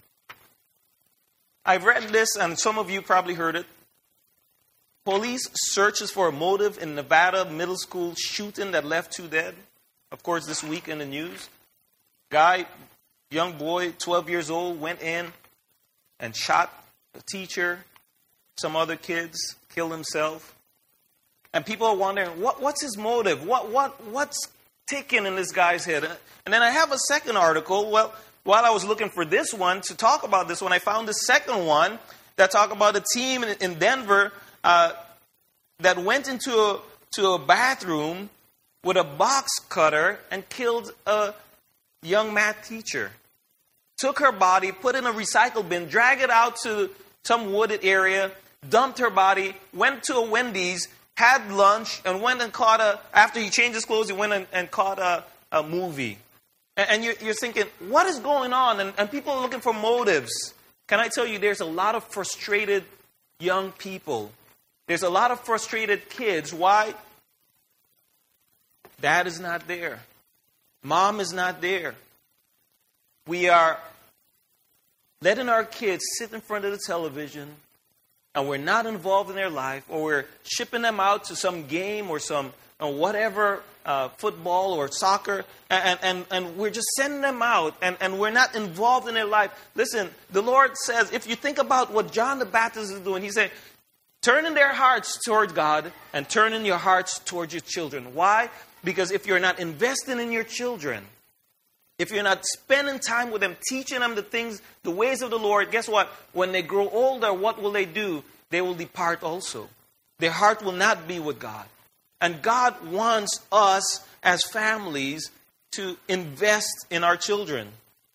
A: I've read this and some of you probably heard it. Police searches for a motive in Nevada middle school shooting that left two dead. Of course, this week in the news. Guy, young boy, twelve years old, went in and shot a teacher, some other kids, killed himself. And people are wondering, what, what's his motive? What, what, what's ticking in this guy's head? And then I have a second article. Well, while I was looking for this one to talk about this one, I found the second one that talked about a team in, in Denver uh, that went into a, to a bathroom with a box cutter and killed a young math teacher. Took her body, put in a recycle bin, dragged it out to some wooded area, dumped her body, went to a Wendy's, had lunch, and went and caught a, after he changed his clothes, he went and, and caught a, a movie. And, and you're, you're thinking, what is going on? And, and people are looking for motives. Can I tell you, there's a lot of frustrated young people. There's a lot of frustrated kids. Why? Dad is not there. Mom is not there. We are letting our kids sit in front of the television, and we're not involved in their life, or we're shipping them out to some game or some uh, whatever, uh, football or soccer, and, and, and we're just sending them out, and, and we're not involved in their life. Listen, the Lord says, if you think about what John the Baptist is doing, he's saying, turning their hearts towards God and turning your hearts towards your children. Why? Because if you're not investing in your children, if you're not spending time with them, teaching them the things, the ways of the Lord, guess what? When they grow older, what will they do? They will depart also. Their heart will not be with God. And God wants us as families to invest in our children.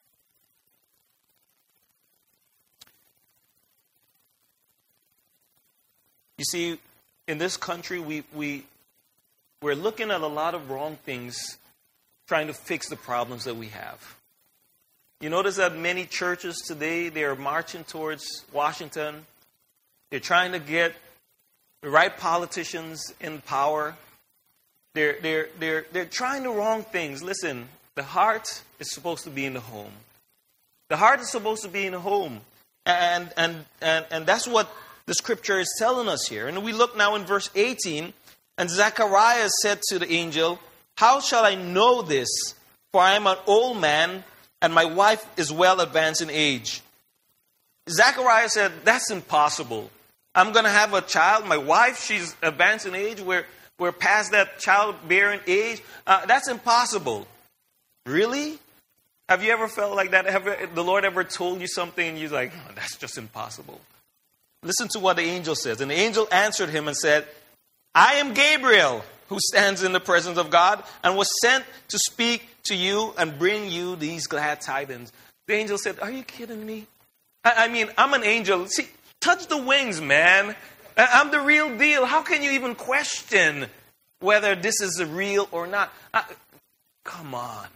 A: You see, in this country, we, we, we're looking at a lot of wrong things, trying to fix the problems that we have. You notice that many churches today, they are marching towards Washington. They're trying to get the right politicians in power. They're, they're, they're, they're trying the wrong things. Listen, the heart is supposed to be in the home. The heart is supposed to be in the home. And, and, and, and that's what the scripture is telling us here. And we look now in verse eighteen. And Zacharias said to the angel, "How shall I know this? For I am an old man, and my wife is well advanced in age." Zacharias said, "That's impossible. I'm going to have a child. My wife, she's advanced in age. We're, we're past that childbearing age. Uh, that's impossible." Really? Have you ever felt like that? Have the Lord ever told you something and you're like, "Oh, that's just impossible"? Listen to what the angel says. And the angel answered him and said, "I am Gabriel, who stands in the presence of God, and was sent to speak to you and bring you these glad tidings." The angel said, "Are you kidding me? I, I mean, I'm an angel. See, touch the wings, man. I'm the real deal. How can you even question whether this is real or not?" I, come on.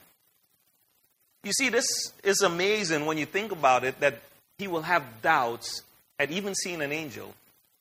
A: You see, this is amazing when you think about it, that he will have doubts at even seeing an angel.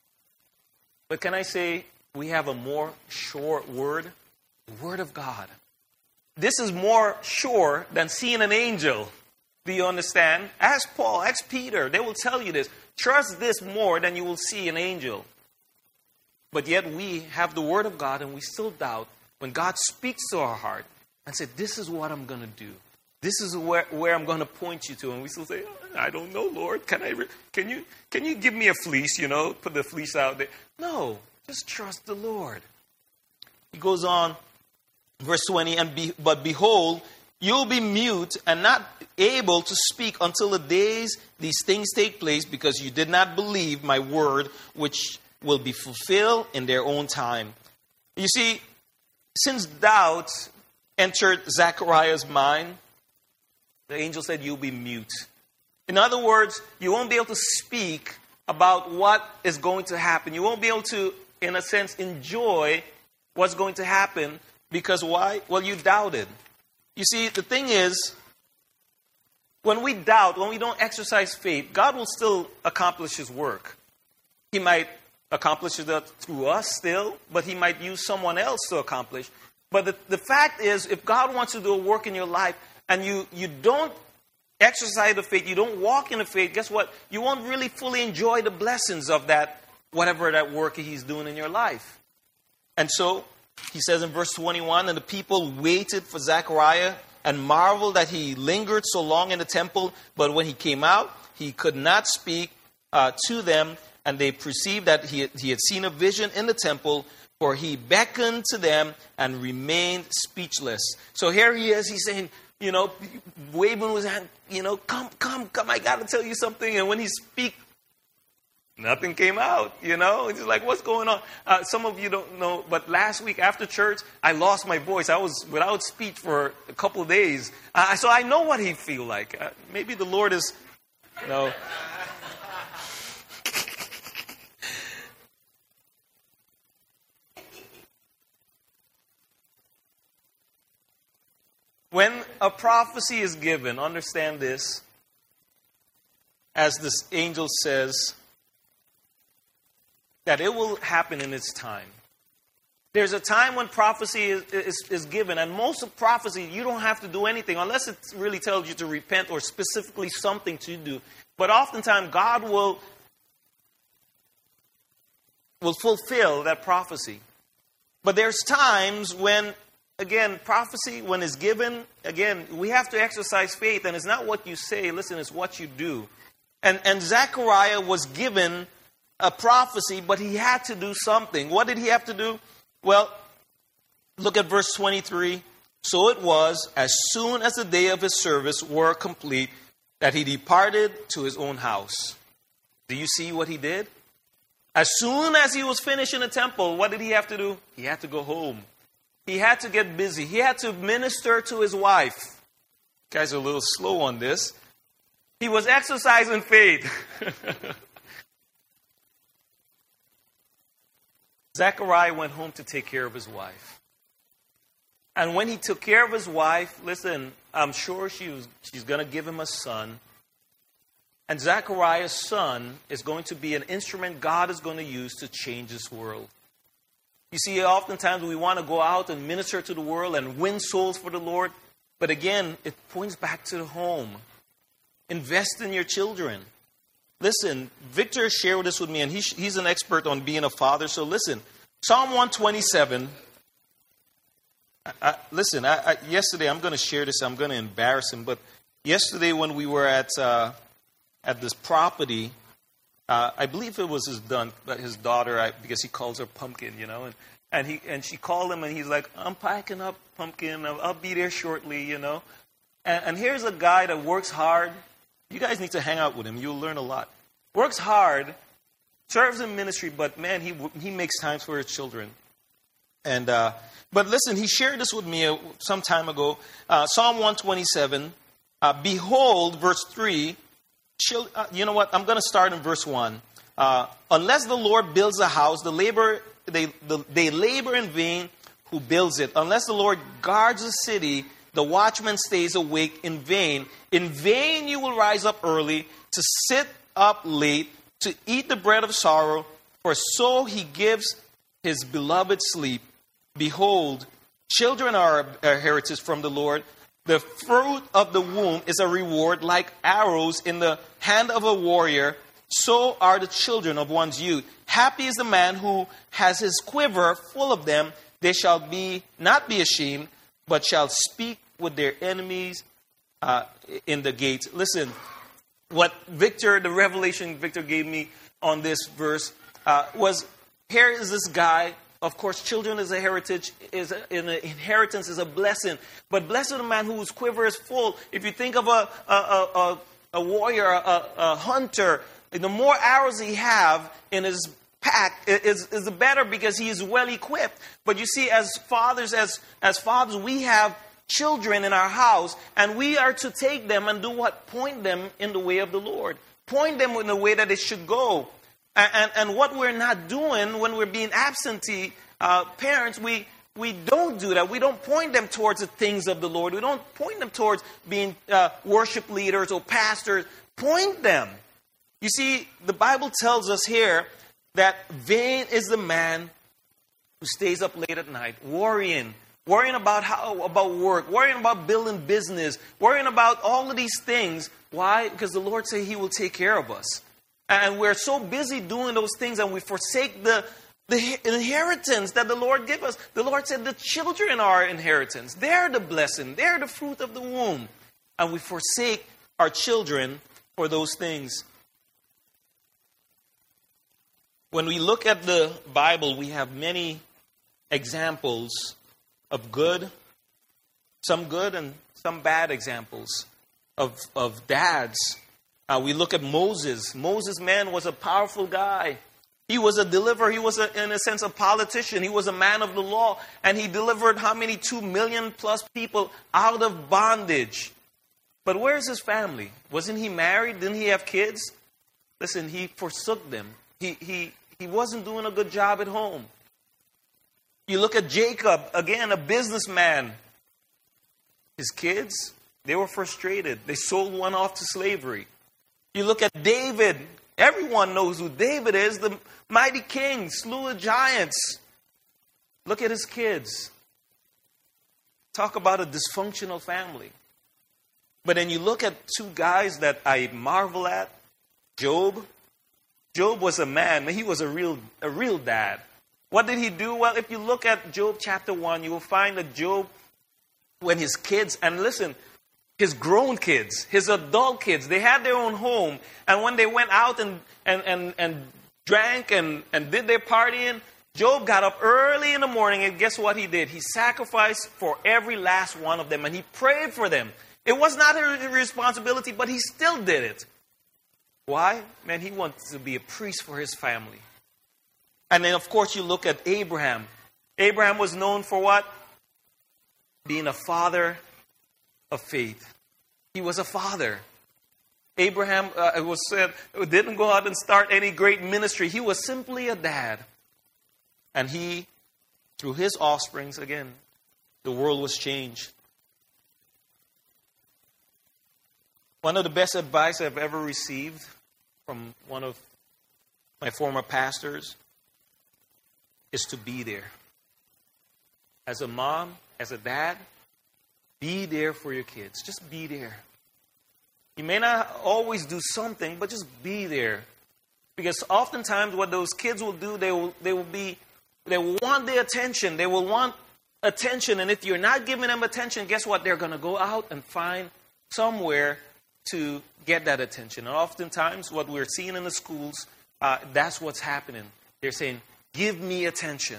A: But can I say, we have a more sure word? The word of God. This is more sure than seeing an angel. Do you understand? Ask Paul, ask Peter. They will tell you this. Trust this more than you will see an angel. But yet we have the word of God and we still doubt when God speaks to our heart and said, "This is what I'm going to do. This is where, where I'm going to point you to." And we still say, "Oh, I don't know, Lord. Can I? Re- can you? Can you give me a fleece? You know, put the fleece out there." No, just trust the Lord. He goes on, verse twenty, and be, but behold, you'll be mute and not able to speak until the days these things take place, because you did not believe my word, which will be fulfilled in their own time. You see, since doubt entered Zachariah's mind, the angel said, "You'll be mute." In other words, you won't be able to speak about what is going to happen. You won't be able to, in a sense, enjoy what's going to happen. Because why? Well, you doubted. You see, the thing is, when we doubt, when we don't exercise faith, God will still accomplish his work. He might accomplish it through us still, but he might use someone else to accomplish. But the, the fact is, if God wants to do a work in your life, and you, you don't exercise the faith, you don't walk in the faith, guess what? You won't really fully enjoy the blessings of that, whatever that work he's doing in your life. And so, he says in verse twenty-one, "And the people waited for Zechariah and marveled that he lingered so long in the temple. But when he came out, he could not speak uh, to them. And they perceived that he had, he had seen a vision in the temple, for he beckoned to them and remained speechless." So here he is, he's saying, you know, waving his hand, you know, come, come, come, I got to tell you something. And when he speak, nothing came out, you know. It's like, what's going on? Uh, some of you don't know, but last week after church, I lost my voice. I was without speech for a couple of days. Uh, so I know what he feel like. Uh, maybe the Lord is, you know. When a prophecy is given, understand this, as this angel says, that it will happen in its time. There's a time when prophecy is, is, is given, and most of prophecy, you don't have to do anything, unless it really tells you to repent or specifically something to do. But oftentimes, God will, will fulfill that prophecy. But there's times when, again, prophecy, when it's given, again, we have to exercise faith, and it's not what you say, listen, it's what you do. And, and Zechariah was given a prophecy, but he had to do something. What did he have to do? Well, look at verse twenty-three. "So it was, as soon as the day of his service were complete, that he departed to his own house." Do you see what he did? As soon as he was finished in the temple, what did he have to do? He had to go home. He had to get busy. He had to minister to his wife. You guys are a little slow on this. He was exercising faith. Zechariah went home to take care of his wife. And when he took care of his wife, listen, I'm sure she was, she's going to give him a son. And Zechariah's son is going to be an instrument God is going to use to change this world. You see, oftentimes we want to go out and minister to the world and win souls for the Lord. But again, it points back to the home. Invest in your children. Listen, Victor shared this with me, and he, he's an expert on being a father. So listen, Psalm one twenty-seven. I, I, listen, I, I, yesterday, I'm going to share this. I'm going to embarrass him. But yesterday when we were at uh, at this property, uh, I believe it was his, done, his daughter, I, because he calls her Pumpkin, you know. And, and, he, and she called him, and he's like, I'm packing up, Pumpkin. I'll, I'll be there shortly, you know. And, and here's a guy that works hard. You guys need to hang out with him. You'll learn a lot. Works hard, serves in ministry, but man, he he makes times for his children. And uh, but listen, he shared this with me some time ago. Uh, Psalm one twenty-seven. Uh, Behold, verse three. Chil- uh, you know what? I'm going to start in verse one. Uh, Unless the Lord builds a house, the labor they the, they labor in vain who builds it. Unless the Lord guards a city, the watchman stays awake in vain. In vain you will rise up early to sit up late, to eat the bread of sorrow, for so he gives his beloved sleep. Behold, children are a heritage from the Lord. The fruit of the womb is a reward, like arrows in the hand of a warrior. So are the children of one's youth. Happy is the man who has his quiver full of them. They shall be not be ashamed, but shall speak with their enemies uh, in the gates. Listen, what Victor, the revelation Victor gave me on this verse uh, was, here is this guy. Of course, children is a heritage, is a, an inheritance is a blessing. But blessed the man whose quiver is full. If you think of a a, a, a warrior, a, a hunter, the more arrows he have in his pack is, is the better, because he is well equipped. But you see, as fathers, as as fathers, we have children in our house, and we are to take them and do what? Point them in the way of the Lord. Point them in the way that they should go. And, and, and what we're not doing when we're being absentee uh, parents, we, we don't do that. We don't point them towards the things of the Lord. We don't point them towards being uh, worship leaders or pastors. Point them. You see, the Bible tells us here that vain is the man who stays up late at night, worrying, worrying about how about work, worrying about building business, worrying about all of these things. Why? Because the Lord said He will take care of us. And we're so busy doing those things, and we forsake the, the inheritance that the Lord gave us. The Lord said the children are our inheritance. They're the blessing. They're the fruit of the womb. And we forsake our children for those things. When we look at the Bible, we have many examples of good, some good and some bad examples of, of dads. Uh, we look at Moses. Moses, man, was a powerful guy. He was a deliverer. He was, a, in a sense, a politician. He was a man of the law. And he delivered how many? Two million plus people out of bondage. But where's his family? Wasn't he married? Didn't he have kids? Listen, he forsook them. He, he, he wasn't doing a good job at home. You look at Jacob, again, a businessman. His kids, they were frustrated. They sold one off to slavery. You look at David. Everyone knows who David is. The mighty king, slew of giants. Look at his kids. Talk about a dysfunctional family. But then you look at two guys that I marvel at. Job. Job was a man. He was a real, a real dad. What did he do? Well, if you look at Job chapter one, you will find that Job, when his kids, and listen, his grown kids, his adult kids, they had their own home. And when they went out and, and, and, and drank and, and did their partying, Job got up early in the morning, and guess what he did? He sacrificed for every last one of them, and he prayed for them. It was not his responsibility, but he still did it. Why? Man, he wanted to be a priest for his family. And then, of course, you look at Abraham. Abraham was known for what? Being a father of faith. He was a father. Abraham uh, it was said, didn't go out and start any great ministry. He was simply a dad. And he, through his offsprings, again, the world was changed. One of the best advice I've ever received from one of my former pastors is to be there. As a mom, as a dad, be there for your kids. Just be there. You may not always do something, but just be there. Because oftentimes what those kids will do, they will they will be they will want the attention. They will want attention. And if you're not giving them attention, guess what? They're going to go out and find somewhere to get that attention. And oftentimes what we're seeing in the schools, uh, that's what's happening. They're saying, give me attention.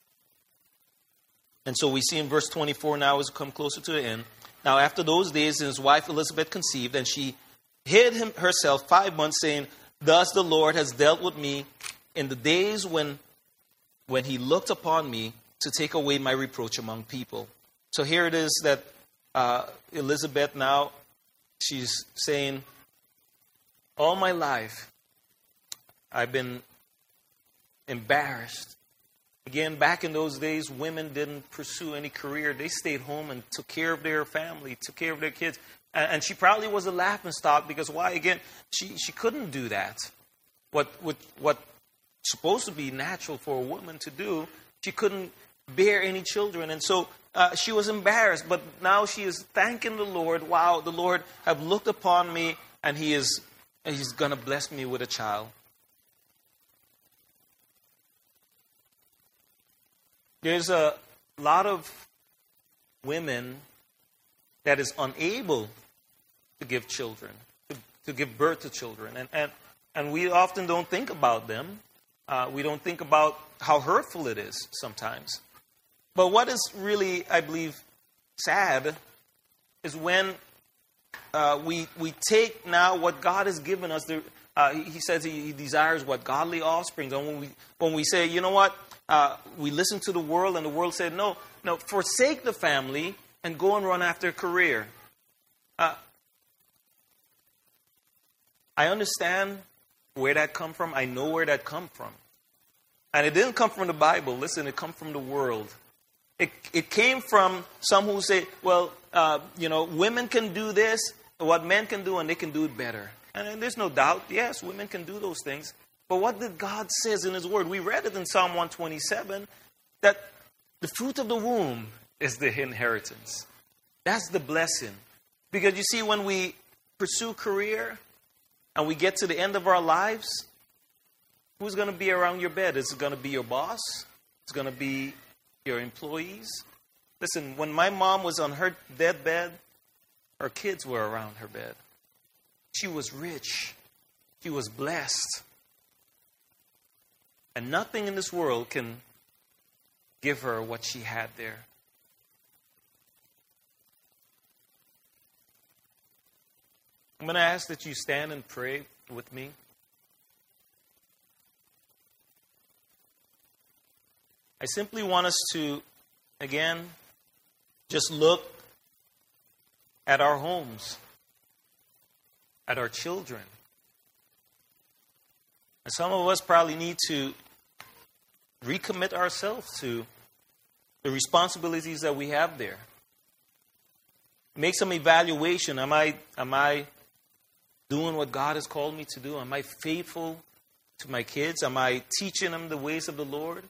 A: And so we see in verse twenty-four now as we come closer to the end. Now after those days, his wife Elizabeth conceived, and she hid him herself five months, saying, thus the Lord has dealt with me in the days when, when he looked upon me to take away my reproach among people. So here it is that uh, Elizabeth now, she's saying, all my life, I've been embarrassed. Again, back in those days, women didn't pursue any career. They stayed home and took care of their family, took care of their kids. And, and she probably was a laughingstock because why? Again, she, she couldn't do that. What, what, what supposed to be natural for a woman to do, she couldn't bear any children. And so uh, she was embarrassed. But now she is thanking the Lord. Wow, the Lord have looked upon me and he is he's going to bless me with a child. There's a lot of women that is unable to give children, to, to give birth to children. And, and, and we often don't think about them. Uh, we don't think about how hurtful it is sometimes. But what is really, I believe, sad is when uh, we we take now what God has given us. The, uh, he says he, he desires what? Godly offspring. And when we, when we say, you know what? Uh, we listen to the world, and the world said, no, no, forsake the family and go and run after a career. Uh, I understand where that come from. I know where that come from. And it didn't come from the Bible. Listen, it come from the world. It, it came from some who say, well, uh, you know, women can do this, what men can do, and they can do it better. And, and there's no doubt, yes, women can do those things. But what did God says in his word? We read it in Psalm one twenty-seven, that the fruit of the womb is the inheritance. That's the blessing. Because you see, when we pursue career and we get to the end of our lives, who's going to be around your bed? Is it going to be your boss? It's going to be your employees? Listen, when my mom was on her deathbed, her kids were around her bed. She was rich. She was blessed. And nothing in this world can give her what she had there. I'm going to ask that you stand and pray with me. I simply want us to, again, just look at our homes, at our children. And some of us probably need to recommit ourselves to the responsibilities that we have there. Make some evaluation. Am I, am I doing what God has called me to do? Am I faithful to my kids? Am I teaching them the ways of the Lord?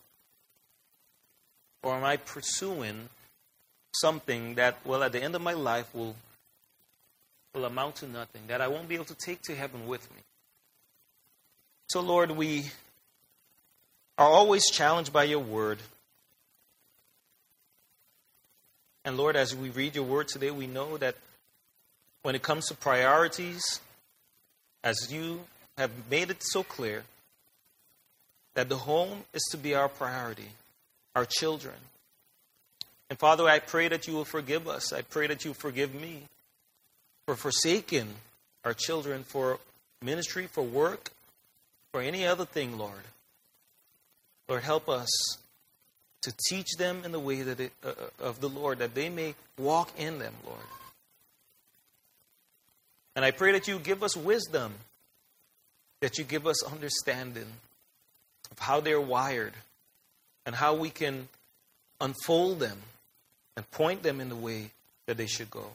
A: Or am I pursuing something that, well, at the end of my life will, will amount to nothing, that I won't be able to take to heaven with me? So, Lord, we are always challenged by your word. And, Lord, as we read your word today, we know that when it comes to priorities, as you have made it so clear, that the home is to be our priority, our children. And, Father, I pray that you will forgive us. I pray that you forgive me for forsaking our children for ministry, for work, for any other thing, Lord. Lord, help us to teach them in the way that it, uh, of the Lord, that they may walk in them, Lord. And I pray that you give us wisdom, that you give us understanding of how they're wired and how we can unfold them and point them in the way that they should go.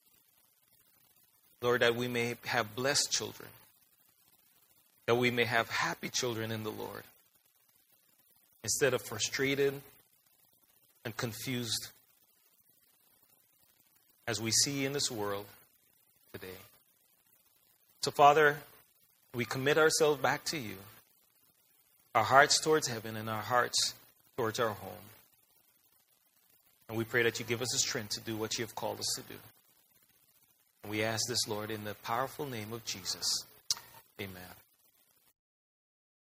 A: Lord, that we may have blessed children, that we may have happy children in the Lord, instead of frustrated and confused as we see in this world today. So, Father, we commit ourselves back to you, our hearts towards heaven and our hearts towards our home. And we pray that you give us the strength to do what you have called us to do. And we ask this, Lord, in the powerful name of Jesus. Amen.